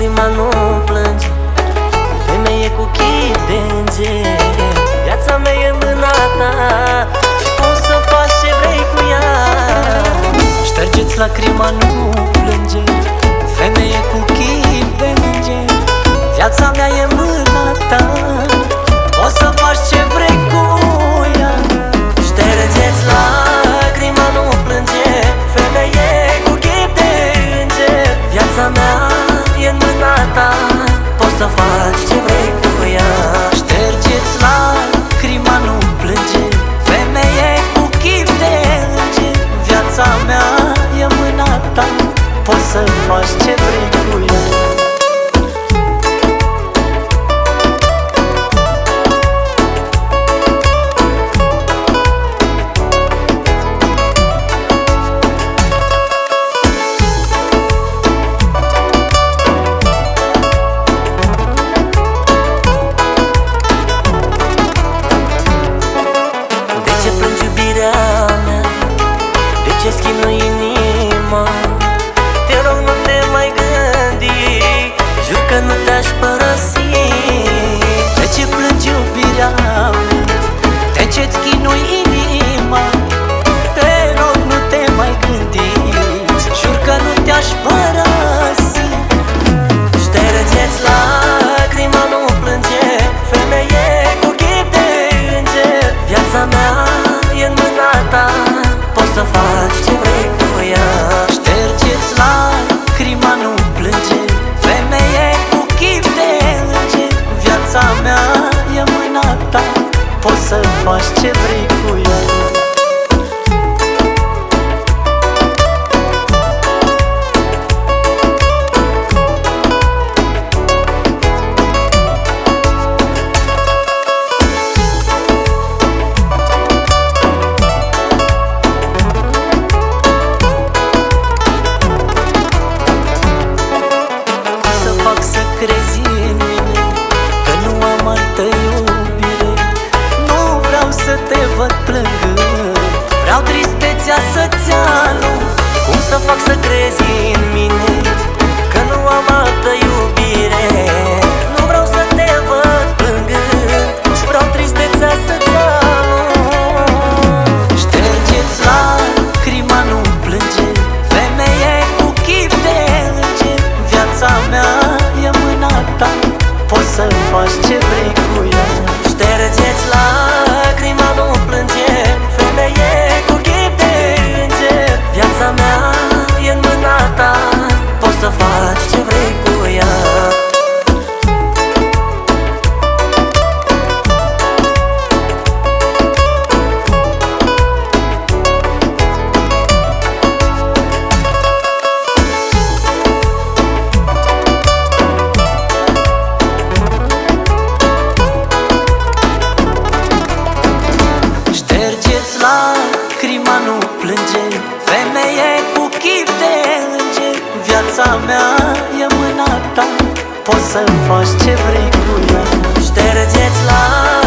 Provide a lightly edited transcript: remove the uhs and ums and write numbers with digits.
lacrima nu plânge, femeie cu chip de înger. Viața mea e mâna ta și poți să faci ce vrei cu ea. Ștergeți lacrima, nu plânge, femeie cu chip de înger. Viața mea e mâna ta, poți să faci ce vrei cu ea. Ștergeți lacrima, nu plânge, femeie cu chip de înger. Viața mea e în mâna ta, poți să faci ce vrei cu ea. Ștergeți lacrima, nu plânge, femeie cu chip de înger. Viața mea e în mâna ta, poți să faci ce vrei cu ea. Ce schimb inima, te rog nu te mai gândi, jur că nu te-aș părăsi. De ce plângi iubirea mea, de ce-ți chinui inima, te rog nu te mai gândi, jur că nu te-aș părăsi. Ștergeți lacrima, nu plânge, femeie cu chip de înger. Viața mea e în mâna ta, poți să faci ce vrei cu ea. Ștergeți lacrima, nu plânge, femeie cu chip de înger. Viața mea e în mâna ta, poți să faci ce vrei cu ea. Crezi în mine că nu am altă iubire. Nu vreau să te văd plângând, vreau tristețea să-ți alung. Cum să fac să crezi în mine că nu am altă iubire? Nu vreau să te văd plângând, vreau tristețea să-ți alung. Ștergeți lacrima, nu plânge, femeie cu chip de înger. Viața mea e mâna ta, poți să faci ce vrei cu ea. Ștergeți lacrima, nu plânge, femeie cu chip de înger. Viața mea e în mâna ta, poți să faci ce vrei cu ea. Lacrima, nu plânge, femeie cu chip de înger. Viața mea e mâna ta, poți să faci ce vrei cu ea. Ștergeți